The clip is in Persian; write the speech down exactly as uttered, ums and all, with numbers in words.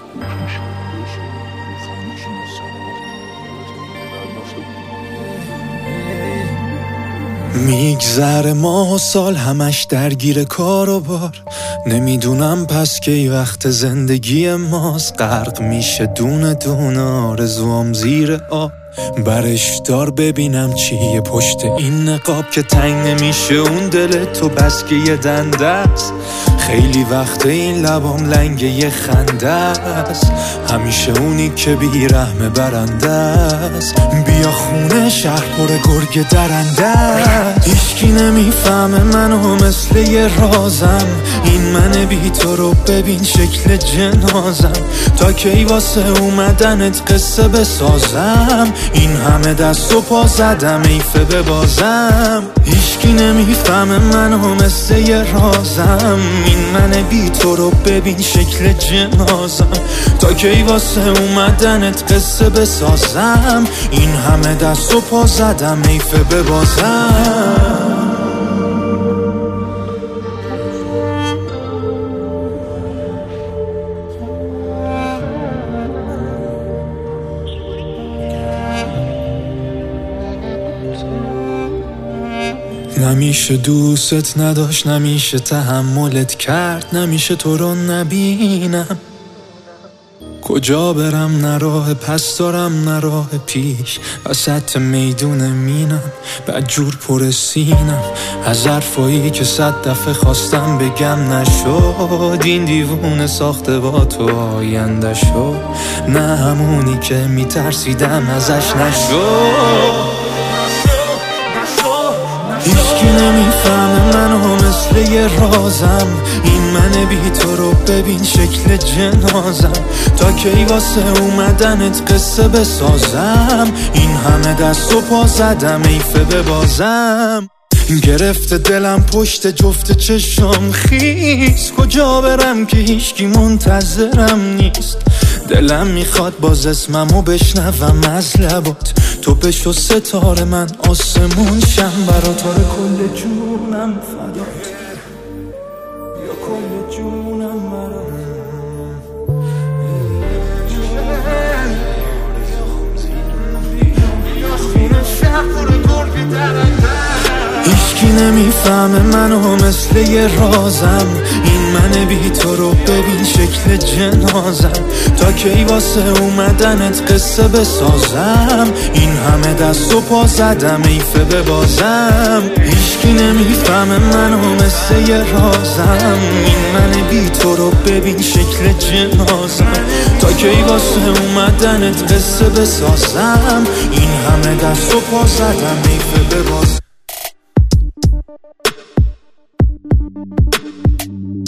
میگذره ماه و سال همش درگیر کار و بار، نمیدونم پس کی وقت زندگی ماست. غرق میشه دونه دونه آرزوام زیر آب، برش دار ببینم چیه پشت این نقاب که تنگ نمیشه اون دل تو بس که یه دنده است. خیلی وقت این لبام لنگ یه خنده است، همیشه اونی که بیرحم برنده است. بیا خونه شهر پر گرگ درنده است، هیچکی نمیفهمه منو مثل یه رازم. این من بی تو رو ببین شکل جنازم، تا کی واسه اومدنت قصه بسازم. این همه دست و پا زدم ایفه ببازم، هیچکی نمیفهمه منو مثل یه رازم. این من بی تو رو ببین شکل جنازم، تا کی واسه اومدنت قصه بسازم. این همه دست و پا زدم ایفه ببازم. نمیشه دوست نداشت، نمیشه تحملت کرد، نمیشه تو رو نبینم. کجا برم نه راه پس دارم نه راه پیش، وسط میدون مینم بدجور پر سینم. از حرفایی که صد دفعه خواستم بگم نشد، این دیوونه ساخته با تو آینده شد. نه همونی که میترسیدم ازش نشد. هیچکی نمیفهمه منو مثل یه رازم، این من بی تو رو ببین شکل جنازم. تا کی واسه اومدنت قصه بسازم، این همه دست و پا زدم ایفه ببازم. گرفته دلم پشت جفت چشم خیس، کجا برم که هیچکی منتظرم نیست. دلم میخواد باز اسممو بشنوم از لبات، تو بشو ستاره من آسمون شم برات. آره کل جونم فدات، یا کل جونم برات. هیچکی نمیفهمه منو مثل یه رازم، این من بی تو رو ببین شکل جنازم. تا کی واسه اومدنت قصه بسازم، این همه دست و پا زدم ایفه ببازم. هیچکی نمیفهمه منو مثل یه رازم، این من بی تو رو ببین شکل جنازم. تا کی واسه اومدنت قصه بسازم، این همه دست و پا زدم ایفه ببازم.